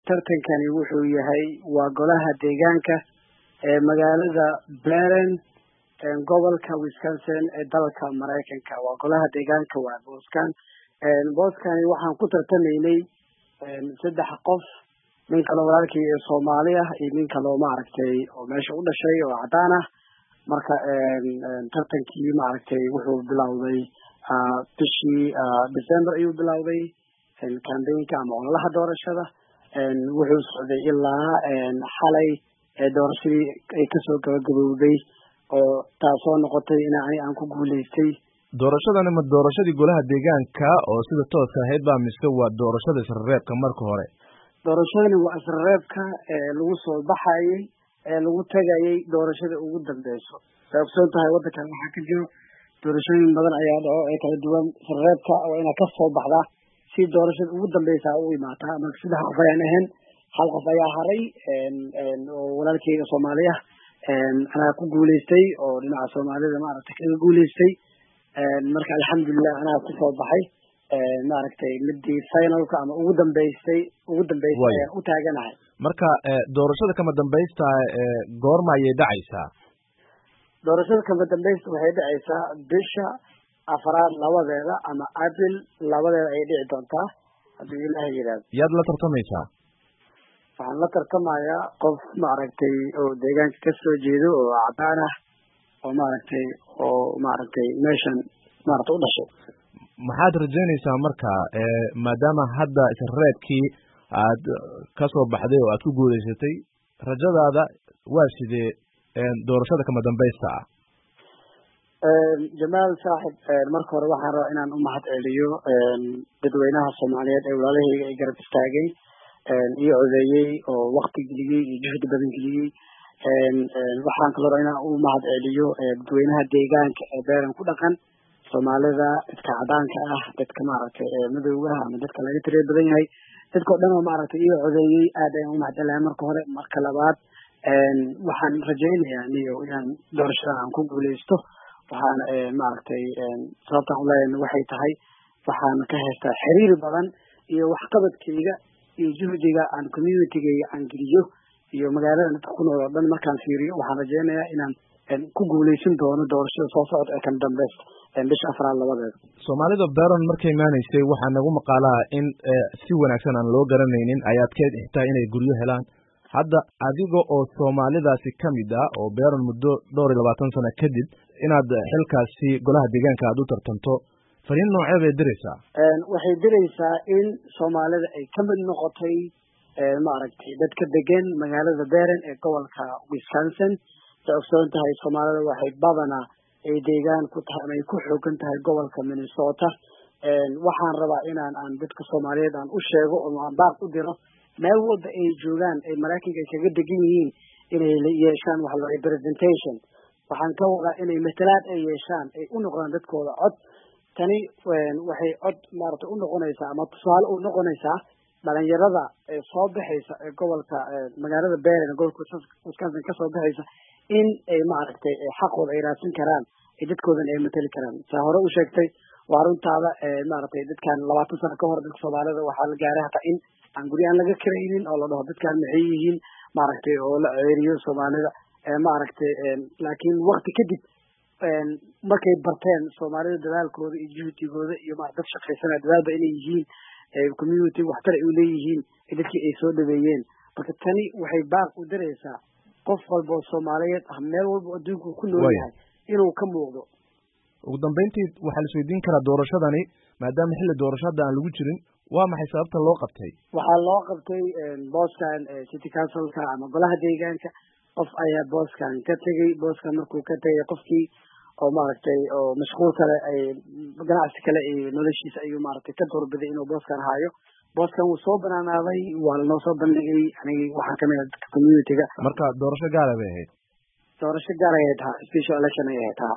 tartankani wuxuu yahay waa golaha deegaanka ee magaalada Beren gobolka Wisconsin ee dalka Mareykanka. Waa golaha deegaanka waa booskani waxaan ku tartamaynay saddex qof, nin kale walaalkii ee Soomaali ah iyo nin kale oo maaragtay oo meesha u dhashay oo cadaan ah. Marka tartankii maaragtay wuxuu bilowday bishii December ayuu bilowday campaignka ama ololaha doorashada. wuxuu socday ilaa xalay doorashadii ay kasoo gabagabowday oo taasoo noqotay in aan ku guuleystay. doorashadani ma doorashadii golaha deegaanka oo sida tooska ahayd baa mise waa doorashada isreebka marka hore? doorashadani waa isreebka lagu soo baxayay lagu tagayay doorashada ugu dambeyso. sababtoo tahay wadankan waxaa ka jiro doorashooyin badan ayaa dhaco ee kala duwan. isreebka waa inaad ka soo baxdaa si doorashada ugu dambeysa u imaataa. marka saddex qof ayaan ahayn, hal qof ayaa haray oo walaalkeyga Soomaaliya anaa ku guuleystay oo dhinaca Soomaalida maaragtay kaga guuleystay. marka alxamdulillah anaa ku soo baxay maaragtay midii finalka ama ugu dambeysay ayaan u taaganahay. marka doorashada kama dambaysta goorma ayay dhacaysaa? doorashada kama dambaysta waxay dhacaysaa bisha afraad labadeeda ama April labadeeda ayay dhici doontaa haddii Ilaahay yiraahdo. yaad la tartamaysaa? waxaan la tartamayaa qof maaragtay oo deegaanka ka soo jeedo oo cadaan ah oo maaragtay meeshan maaragtay u dhashay. maxaad rajaynaysaa marka maadaama hadda isreebkii aad ka soo baxday oo aad ku guuleysatay, rajadaada waa sidee doorashada kama dambaysta ah? Jamaal saaxib, marka hore waxaan rabaa inaan u mahad celiyo dadweynaha Soomaaliyeed ee walaalahayga ay garab istaagay iyo codeeyey oo waqti geliyey iyo juhdi badan geliyey. waxaan kaloo rabaa inaan u mahad celiyo dadweynaha deegaanka ee Beren ku dhaqan, Soomaalida, dadka cadaanka ah, dadka maaragtay madowga ama dadka laga tirada badan yahay, dadka oo dhan oo maaragtay iyo codeeyey aad ayaan u mahad celinayaa marka hore. marka labaad waxaan rajaynayaa inaan doorashada aan ku guuleysto. waxaan maaragtay sababtaan u leeyahay waxay tahay waxaan ka haystaa xiriir badan iyo waxqabadkayga iyo juhdiga aan communitygayga aan geliyo iyo magaalada dadka ku nool oo dhan markaan fiiriyo. waxaan rajaynayaa inaan ku guuleysan doono doorashada soo socota ee kan dambeysta bisha afraad labadeeda. Soomaalida Beren markay imaanaysay waxaa nagu maqaalaa in si wanaagsan aan loo garanaynin ayaad ka xitaa inay guryo helaan. hadda adiga oo Soomaalidaasi kamid ah oo Beren muddo 22 sano kadib inaad xilkaasi golaha deegaanka aad u tartanto, fariin noocee bay diraysaa? waxay diraysaa in Soomaalida ay ka mid noqotay maaragtay dadka degan magaalada Beren ee gobolka Wisconsin. sababtoo tahay Soomaalida waxay badanaa ay deegaan ku tahay ama ay ku xoogan tahay gobolka Minnesota. waxaan rabaa aan dadka Soomaaliyeed aan u sheego oo aan baaq u diro meel walba ay joogaan ay Mareykanka kaga degan yihiin inay yeeshaan wax la representation. waxaan ka wadaa inay matalaad ay yeeshaan ay u noqdaan dadkooda cod. tani waxay cod maaragtay u noqonaysaa ama tusaale u noqonaysaa dhalinyarada ee soo baxaysa ee gobolka magaalada Beren gobolka Wisconsin ka soo baxaysa in ay maaragtay xaqooda ay raadsan karaan ee dadkoodan ay matali karaan. saa hore u sheegtay waa runtaada maaragtay dadkan 20 sano ka hor dadka Soomaalida waxaa la gaaray hataa in aan guri aan laga kiraynin oo la dhaho dadkan maxay yihiin maaragtay oo la ceeriyo Soomaalida maaragtay laakiin waqti kadib markay barteen Soomaalida dadaalkooda iyo juhdigooda iyo dad shaqaysanaya dadaalba inay yihiin community waxtar ay u leeyihiin dadkii ay soo dhaweeyeen. marka tani waxay baaq u diraysaa qof walba oo Soomaaliyeed ah meel walba adduunka ku nool yahay inuu ka muuqdo. ugu dambeyntii waxaa la isweydiin karaa doorashadani maadaama xilli doorashada aan lagu jirin, waa maxay sababta loo qabtay? waxaa loo qabtay booskan city councilka ama golaha deegaanka qof ayaa booskan ka tegay. booskan markuu ka tegay qofkii oo maaragtay oo mashquul kale ay ganacsi kale iyo noloshiisa ayuu maaragtay ka doorbiday inuu booskan haayo. booskan wuu soo banaanaaday, waa lanoo soo bandhigay aniga waxaan kamid ah dadka communityga. marka doorasho gaar ah bay ahayd? doorasho gaar ay ahayd, special election ay ahayd.